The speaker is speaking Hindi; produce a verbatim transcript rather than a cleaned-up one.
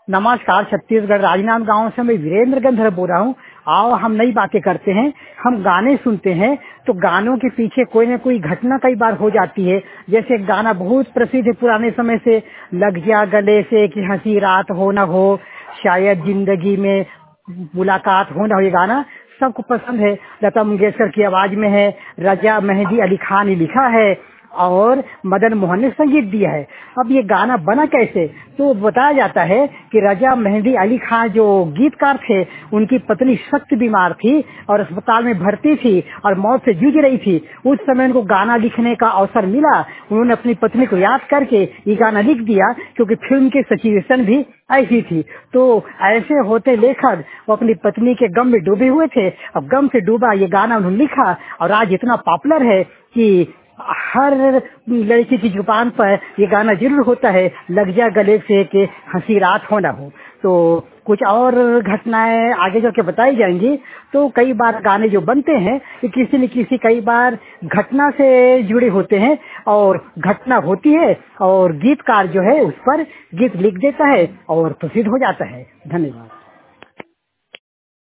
नमस्कार, छत्तीसगढ़ राजनांदगांव से मैं वीरेंद्र गंधर्व बोल रहा हूँ। आओ हम नई बातें करते हैं। हम गाने सुनते हैं तो गानों के पीछे कोई न कोई घटना कई बार हो जाती है। जैसे एक गाना बहुत प्रसिद्ध है पुराने समय से, लग जा गले से कि हंसी रात हो न हो, शायद जिंदगी में मुलाकात हो न हो। ये गाना सबको पसंद है। लता मंगेशकर की आवाज में है, रजा मेहंदी अली खान ने लिखा है और मदन मोहन ने संगीत दिया है। अब ये गाना बना कैसे, तो बताया जाता है कि रजा मेहंदी अली खान जो गीतकार थे, उनकी पत्नी सख्त बीमार थी और अस्पताल में भर्ती थी और मौत से जूझ रही थी। उस समय उनको गाना लिखने का अवसर मिला। उन्होंने अपनी पत्नी को याद करके ये गाना लिख दिया, क्योंकि फिल्म की सिचुएशन भी ऐसी थी। तो ऐसे होते लेखक वो अपनी पत्नी के गम में डूबे हुए थे। अब गम से डूबा ये गाना उन्होंने लिखा और आज इतना पॉपुलर है कि हर लड़की की जुबान पर ये गाना जरूर होता है, लग जा गले से कि हंसी रात हो ना हो। तो कुछ और घटनाएं आगे चल के बताई जाएंगी। तो कई बार गाने जो बनते हैं ये किसी न किसी कई बार घटना से जुड़े होते हैं और घटना होती है और गीतकार जो है उस पर गीत लिख देता है और प्रसिद्ध हो जाता है। धन्यवाद।